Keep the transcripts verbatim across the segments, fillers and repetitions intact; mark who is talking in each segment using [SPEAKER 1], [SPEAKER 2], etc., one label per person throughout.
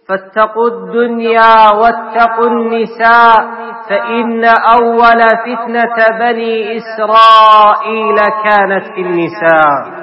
[SPEAKER 1] فاتقوا الدنيا واتقوا النساء فإن أول فتنة بني إسرائيل كانت في النساء.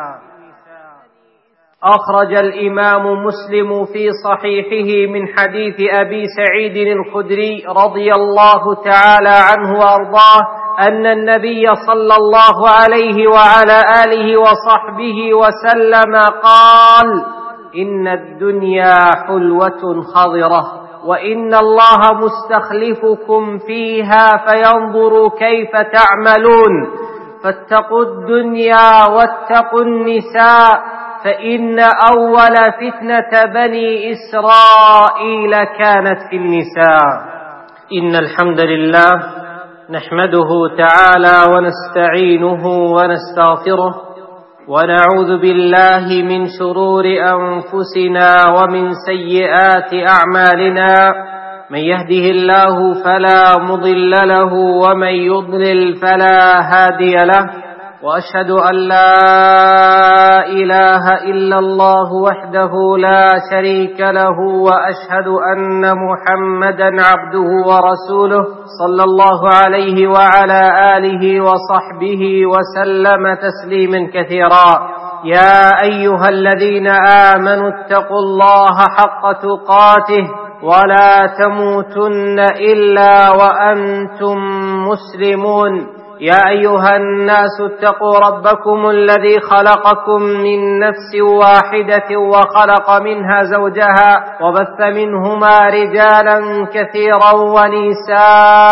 [SPEAKER 1] أخرج الإمام مسلم في صحيحه من حديث أبي سعيد الخدري رضي الله تعالى عنه وأرضاه أن النبي صلى الله عليه وعلى آله وصحبه وسلم قال: إن الدنيا حلوة خضرة وإن الله مستخلفكم فيها فينظر كيف تعملون، فاتقوا الدنيا واتقوا النساء فإن أول فتنة بني إسرائيل كانت في النساء. إن الحمد لله نحمده تعالى ونستعينه ونستغفره ونعوذ بالله من شرور أنفسنا ومن سيئات أعمالنا، من يهده الله فلا مضل له ومن يضلل فلا هادي له، وأشهد أن لا إله إلا الله وحده لا شريك له، وأشهد أن محمدا عبده ورسوله صلى الله عليه وعلى آله وصحبه وسلم تسليما كثيرا. يا أيها الذين آمنوا اتقوا الله حق تقاته ولا تموتن إلا وأنتم مسلمون. يا أيها الناس اتقوا ربكم الذي خلقكم من نفس واحدة وخلق منها زوجها وبث منهما رجالا كثيرا ونساء،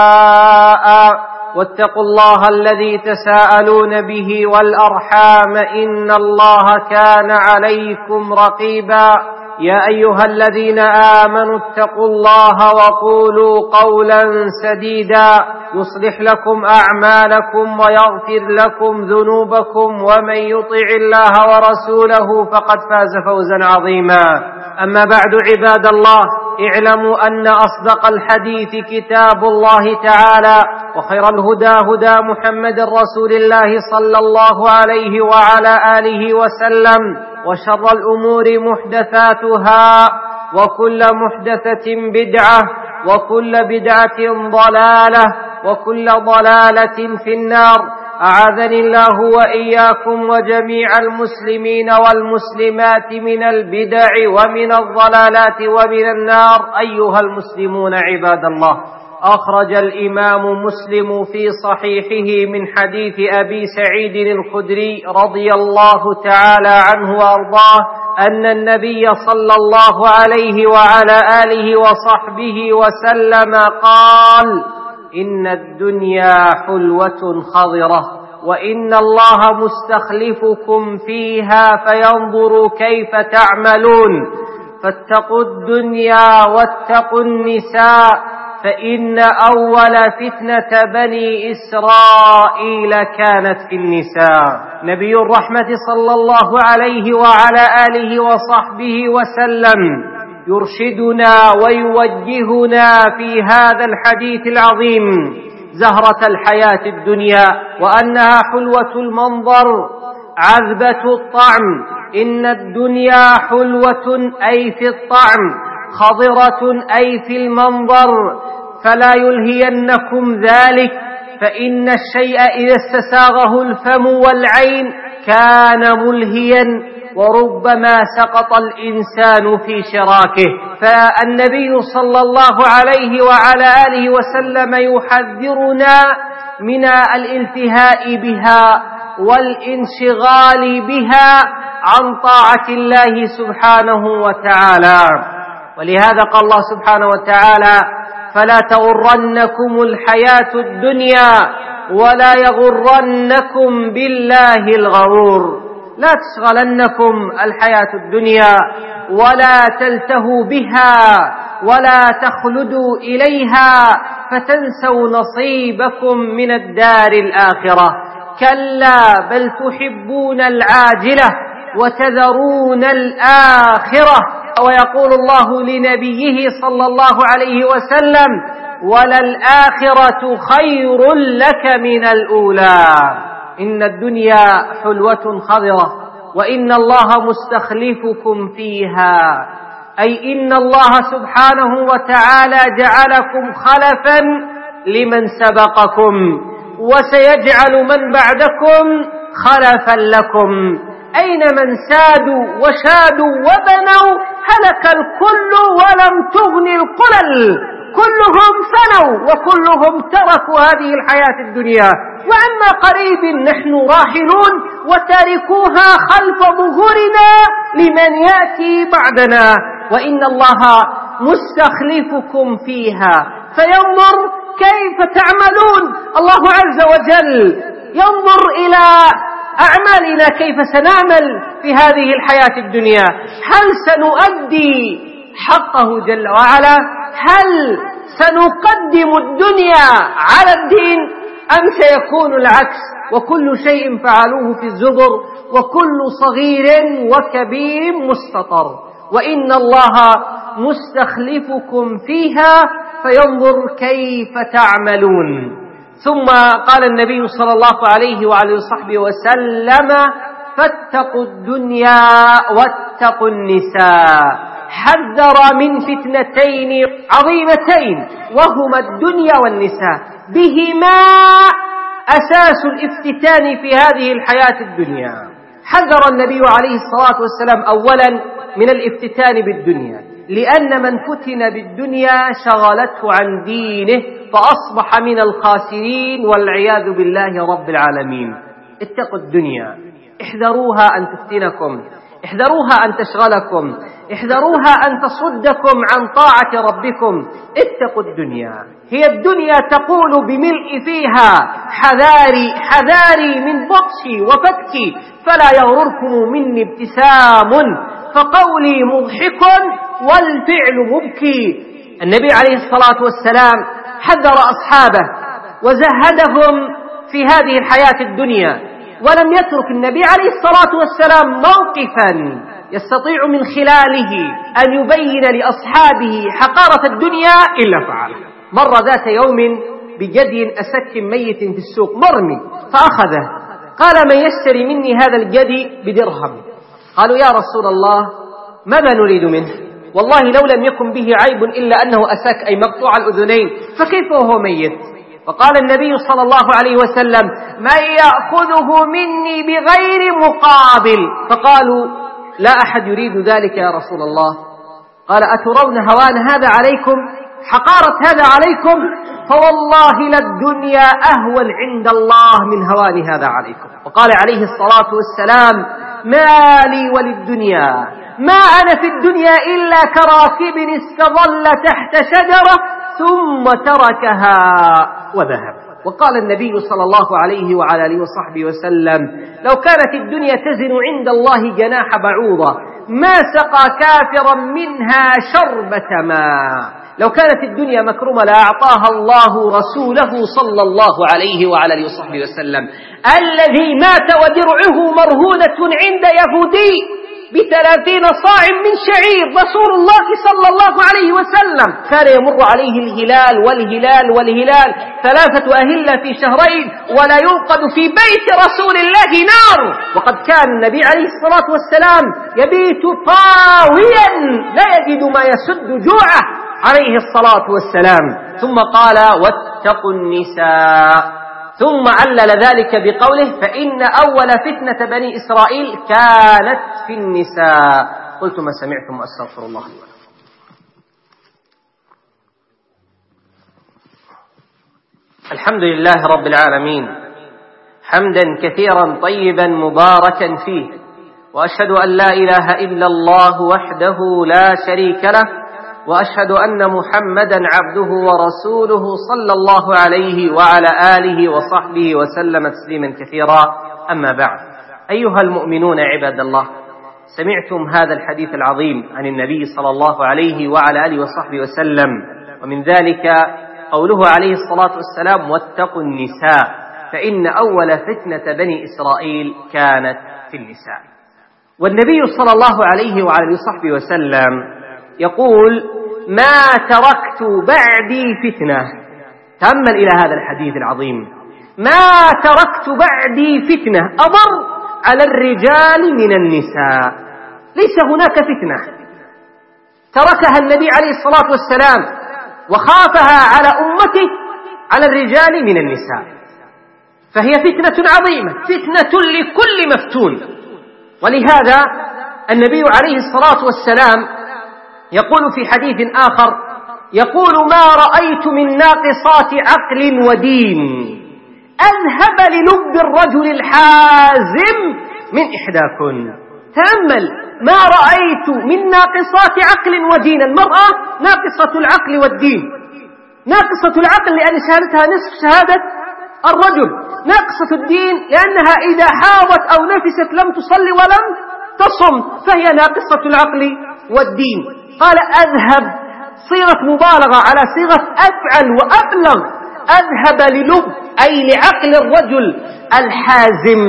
[SPEAKER 1] واتقوا الله الذي تساءلون به والأرحام إن الله كان عليكم رقيبا. يا أيها الذين آمنوا اتقوا الله وقولوا قولا سديدا يصلح لكم أعمالكم ويغفر لكم ذنوبكم، ومن يطع الله ورسوله فقد فاز فوزا عظيما. أما بعد عباد الله، اعلموا أن أصدق الحديث كتاب الله تعالى، وخير الهدى هدى محمد رسول الله صلى الله عليه وعلى آله وسلم، وشر الأمور محدثاتها، وكل محدثة بدعة، وكل بدعة ضلالة، وكل ضلالة في النار. أعاذني الله وإياكم وجميع المسلمين والمسلمات من البدع ومن الضلالات ومن النار. أيها المسلمون عباد الله، أخرج الإمام مسلم في صحيحه من حديث أبي سعيد الخدري رضي الله تعالى عنه وأرضاه أن النبي صلى الله عليه وعلى آله وصحبه وسلم قال: إن الدنيا حلوة خضرة وإن الله مستخلفكم فيها فينظر كيف تعملون، فاتقوا الدنيا واتقوا النساء فإن أول فتنة بني إسرائيل كانت في النساء. نبي الرحمة صلى الله عليه وعلى آله وصحبه وسلم يرشدنا ويوجهنا في هذا الحديث العظيم زهرة الحياة الدنيا، وأنها حلوة المنظر عذبة الطعم. إن الدنيا حلوة أي في الطعم، خضرة أي في المنظر، فلا يلهينكم ذلك، فإن الشيء إذا استساغه الفم والعين كان ملهيا، وربما سقط الإنسان في شراكه. فالنبي صلى الله عليه وعلى آله وسلم يحذرنا من الالتهاء بها والانشغال بها عن طاعة الله سبحانه وتعالى. ولهذا قال الله سبحانه وتعالى: فلا تغرنكم الحياة الدنيا ولا يغرنكم بالله الغرور. لا تشغلنكم الحياة الدنيا ولا تلتهوا بها ولا تخلدوا إليها فتنسوا نصيبكم من الدار الآخرة. كلا بل تحبون العاجلة وتذرون الآخرة. ويقول الله لنبيه صلى الله عليه وسلم: وللآخرة خير لك من الأولى. إن الدنيا حلوة خضرة وإن الله مستخلفكم فيها. أي إن الله سبحانه وتعالى جعلكم خلفا لمن سبقكم، وسيجعل من بعدكم خلفا لكم. أين من سادوا وشادوا وبنوا هلك الكل ولم تغن القلل، كلهم فنوا وكلهم تركوا هذه الحياة الدنيا، وعما قريب نحن راحلون وتاركوها خلف ظهورنا لمن يأتي بعدنا، وإن الله مستخلفكم فيها فينظر كيف تعملون. الله عز وجل ينظر إلى أعمالنا كيف سنعمل في هذه الحياة الدنيا، هل سنؤدي حقه جل وعلا؟ هل سنقدم الدنيا على الدين أم سيكون العكس؟ وكل شيء فعلوه في الزبر، وكل صغير وكبير مستطر، وإن الله مستخلفكم فيها فينظر كيف تعملون. ثم قال النبي صلى الله عليه وعلى وصحبه وسلم: فاتقوا الدنيا واتقوا النساء. حذر من فتنتين عظيمتين وهما الدنيا والنساء، بهما أساس الافتتان في هذه الحياة الدنيا. حذر النبي عليه الصلاة والسلام أولا من الافتتان بالدنيا، لأن من فتن بالدنيا شغلته عن دينه فأصبح من الخاسرين والعياذ بالله رب العالمين. اتقوا الدنيا، احذروها أن تفتنكم، احذروها أن تشغلكم، احذروها أن تصدكم عن طاعة ربكم. اتقوا الدنيا، هي الدنيا تقول بملء فيها: حذاري حذاري من بطشي وفتكي، فلا يغرركم مني ابتسام فقولي مضحك والفعل مبكي. النبي عليه الصلاة والسلام حذر أصحابه وزهدهم في هذه الحياة الدنيا، ولم يترك النبي عليه الصلاة والسلام موقفا يستطيع من خلاله أن يبين لأصحابه حقارة الدنيا إلا فعله. مر ذات يوم بجدي أسك ميت في السوق مرمي فأخذه، قال: من يشتري مني هذا الجدي بدرهم؟ قالوا: يا رسول الله ماذا نريد منه؟ والله لو لم يكن به عيب إلا أنه أسك، أي مقطوع الأذنين، فكيف وهو ميت؟ فقال النبي صلى الله عليه وسلم: من يأخذه مني بغير مقابل؟ فقالوا: لا أحد يريد ذلك يا رسول الله. قال: أترون هوان هذا عليكم؟ حقارة هذا عليكم؟ فوالله للدنيا أهون عند الله من هوان هذا عليكم. وقال عليه الصلاة والسلام: ما لي وللدنيا، ما أنا في الدنيا إلا كراكب استظل تحت شجرة ثم تركها وذهب. وقال النبي صلى الله عليه وعلى آله وصحبه وسلم: لو كانت الدنيا تزن عند الله جناح بعوضة ما سقى كافرا منها شربة ماء. لو كانت الدنيا مكرمة لأعطاها الله رسوله صلى الله عليه وعلى آله وصحبه وسلم، الذي مات ودرعه مرهونة عند يهودي بثلاثين صاع من شعير. رسول الله صلى الله عليه وسلم كان يمر عليه الهلال والهلال والهلال، ثلاثة أهلة في شهرين، ولا يوقد في بيت رسول الله نار. وقد كان النبي عليه الصلاة والسلام يبيت طاويا لا يجد ما يسد جوعه عليه الصلاة والسلام. ثم قال: واتقوا النساء. ثم علل ذلك بقوله: فإن أول فتنة بني إسرائيل كانت في النساء. قلت ما سمعتم وأستغفر الله. الحمد لله رب العالمين، حمدا كثيرا طيبا مباركا فيه، وأشهد أن لا إله إلا الله وحده لا شريك له، وأشهد أن محمدا عبده ورسوله صلى الله عليه وعلى آله وصحبه وسلم تسليما كثيرا. أما بعد، أيها المؤمنون عباد الله، سمعتم هذا الحديث العظيم عن النبي صلى الله عليه وعلى آله وصحبه وسلم، ومن ذلك قوله عليه الصلاة والسلام: واتقوا النساء، فإن أول فتنة بني إسرائيل كانت في النساء. والنبي صلى الله عليه وعلى آله وصحبه وسلم يقول: ما تركت بعدي فتنة. تأمل إلى هذا الحديث العظيم: ما تركت بعدي فتنة أضر على الرجال من النساء. ليس هناك فتنة تركها النبي عليه الصلاة والسلام وخافها على أمته على الرجال من النساء، فهي فتنة عظيمة، فتنة لكل مفتون. ولهذا النبي عليه الصلاة والسلام يقول في حديث آخر، يقول: ما رأيت من ناقصات عقل ودين أذهب للب الرجل الحازم من إحداكن. تأمل، ما رأيت من ناقصات عقل ودين. المرأة ناقصة العقل والدين، ناقصة العقل لأن شهادتها نصف شهادة الرجل، ناقصة الدين لأنها إذا حاضت أو نفست لم تصلي ولم تصم، فهي ناقصة العقل والدين. قال أذهب، صيغة مبالغة على صيغة أفعل وأبلغ، أذهب للب أي لعقل الرجل الحازم.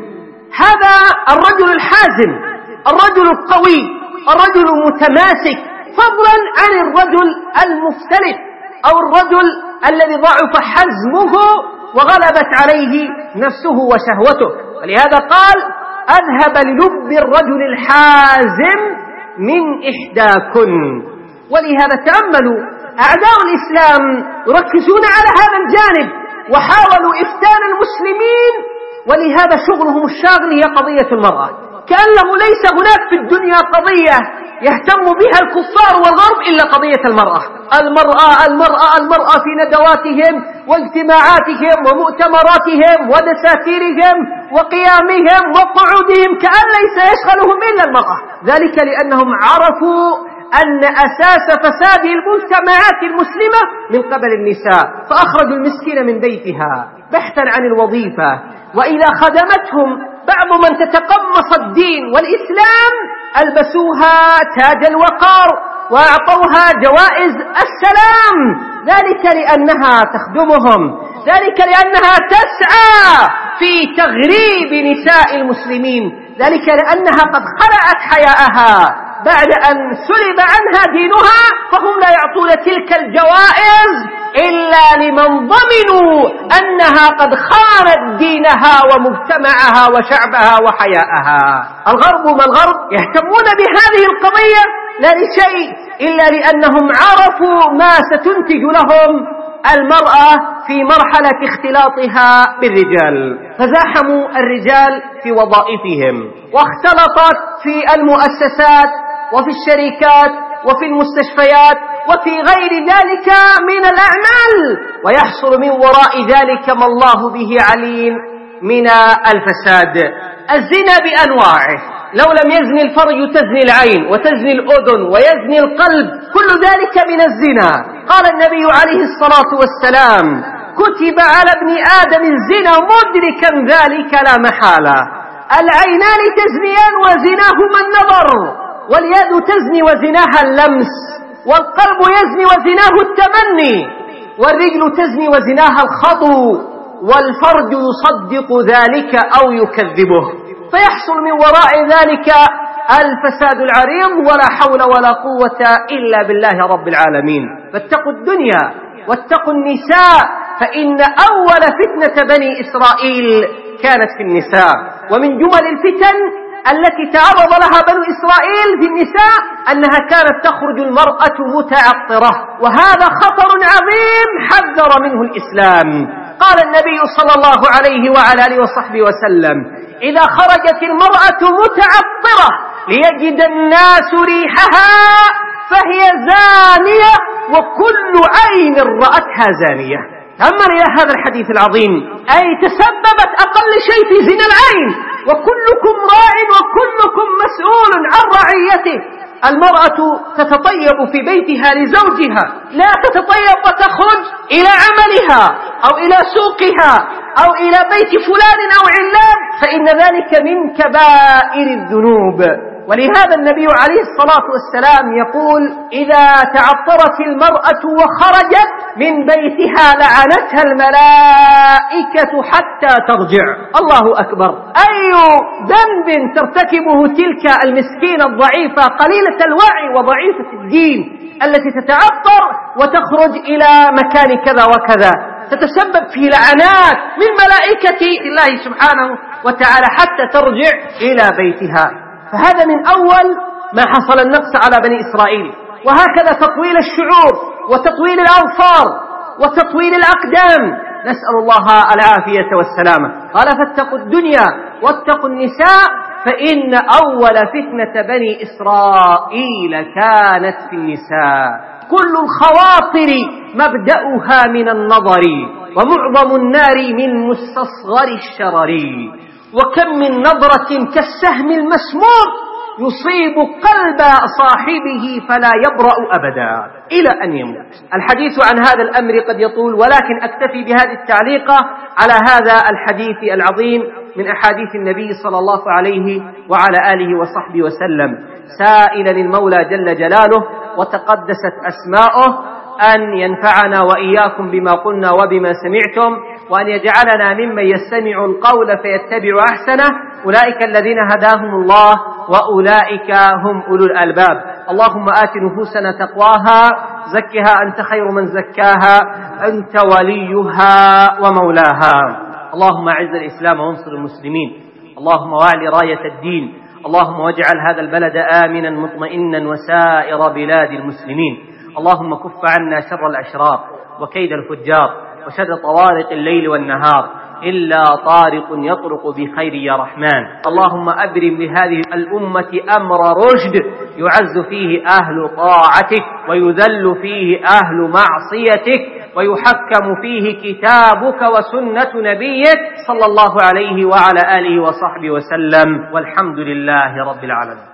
[SPEAKER 1] هذا الرجل الحازم، الرجل القوي، الرجل المتماسك، فضلا عن الرجل المفترس أو الرجل الذي ضعف حزمه وغلبت عليه نفسه وشهوته. ولهذا قال أذهب للب الرجل الحازم من إحداكن. ولهذا تأملوا، أعداء الإسلام يركزون على هذا الجانب وحاولوا إفتان المسلمين، ولهذا شغلهم الشاغل هي قضية المرأة، كأنه ليس هناك في الدنيا قضية يهتم بها الكفار والغرب إلا قضية المرأة. المرأة المرأة المرأة في ندواتهم واجتماعاتهم ومؤتمراتهم ودساتيرهم وقيامهم وقعودهم، كأن ليس يشغلهم إلا المرأة. ذلك لأنهم عرفوا أن أساس فساد المجتمعات المسلمة من قبل النساء، فأخرجوا المسكين من بيتها بحثا عن الوظيفة، وإذا خدمتهم بعض من تتقمص الدين والإسلام ألبسوها تاج الوقار وأعطوها جوائز السلام، ذلك لأنها تخدمهم، ذلك لأنها تسعى في تغريب نساء المسلمين، ذلك لأنها قد خلعت حياءها بعد أن سلب عنها دينها، فهم لا يعطون تلك الجوائز إلا لمن ضمنوا أنها قد خانت دينها ومجتمعها وشعبها وحياءها. الغرب ما الغرب يهتمون بهذه القضية لا لشيء إلا لأنهم عرفوا ما ستنتج لهم المرأة في مرحلة اختلاطها بالرجال، فزاحموا الرجال في وظائفهم، واختلطت في المؤسسات وفي الشركات وفي المستشفيات وفي غير ذلك من الأعمال، ويحصل من وراء ذلك ما الله به عليم من الفساد. الزنا بأنواعه، لو لم يزني الفرج تزني العين وتزني الأذن ويزني القلب، كل ذلك من الزنا. قال النبي عليه الصلاة والسلام: كتب على ابن آدم الزنا مدركا ذلك لا محالة. العينان تزنيان وزناهما النظر، واليد تزني وزناها اللمس، والقلب يزني وزناه التمني، والرجل تزني وزناها الخطو، والفرج يصدق ذلك أو يكذبه، فيحصل من وراء ذلك الفساد العريض، ولا حول ولا قوة إلا بالله رب العالمين. فاتقوا الدنيا واتقوا النساء، فإن أول فتنة بني إسرائيل كانت في النساء. ومن جمل الفتن التي تعرض لها بنو إسرائيل في النساء أنها كانت تخرج المرأة متعطرة، وهذا خطر عظيم حذر منه الإسلام. قال النبي صلى الله عليه وعلى آله وصحبه وسلم: إذا خرجت المرأة متعطرة ليجد الناس ريحها فهي زانية، وكل عين رأتها زانية. تأمل إلى هذا الحديث العظيم، أي تسببت أقل شيء في زنا العين، وكلكم راع وكلكم مسؤول عن رعيته. المرأة تتطيب في بيتها لزوجها، لا تتطيب وتخرج إلى عملها أو إلى سوقها أو إلى بيت فلان أو علان، فإن ذلك من كبائر الذنوب. ولهذا النبي عليه الصلاة والسلام يقول: إذا تعطرت المرأة وخرجت من بيتها لعنتها الملائكة حتى ترجع. الله أكبر! أي ذنب ترتكبه تلك المسكينة الضعيفة قليلة الوعي وضعيفة الدين التي تتعطر وتخرج إلى مكان كذا وكذا، تتسبب في لعنات من ملائكة الله سبحانه وتعالى حتى ترجع إلى بيتها. فهذا من أول ما حصل النقص على بني إسرائيل. وهكذا تطويل الشعور وتطويل الأظفار وتطويل الأقدام، نسأل الله العافية والسلامة. قال فاتقوا الدنيا واتقوا النساء فإن أول فتنة بني إسرائيل كانت في النساء. كل الخواطر مبدأها من النظر، ومعظم النار من مستصغر الشرر، وكم من نظرة كالسهم المسموم يصيب قلب صاحبه فلا يبرأ أبدا إلى أن يموت. الحديث عن هذا الأمر قد يطول، ولكن أكتفي بهذه التعليقة على هذا الحديث العظيم من أحاديث النبي صلى الله عليه وعلى آله وصحبه وسلم، سائلا المولى جل جلاله وتقدست أسماؤه أن ينفعنا وإياكم بما قلنا وبما سمعتم، وأن يجعلنا ممن يستمع القول فيتبع أحسنه. أولئك الذين هداهم الله وأولئك هم أولو الألباب. اللهم آت نفوسنا تقواها، زكها أنت خير من زكاها، أنت وليها ومولاها. اللهم أعز الإسلام وانصر المسلمين، اللهم واعل راية الدين، اللهم واجعل هذا البلد آمنا مطمئنا وسائر بلاد المسلمين. اللهم كف عنا شر الأشرار وكيد الفجار وشر طوارق الليل والنهار، إلا طارق يطرق بخير يا رحمن. اللهم أبرم لهذه الأمة أمر رشد يعز فيه أهل طاعتك ويذل فيه أهل معصيتك ويحكم فيه كتابك وسنة نبيك صلى الله عليه وعلى آله وصحبه وسلم، والحمد لله رب العالمين.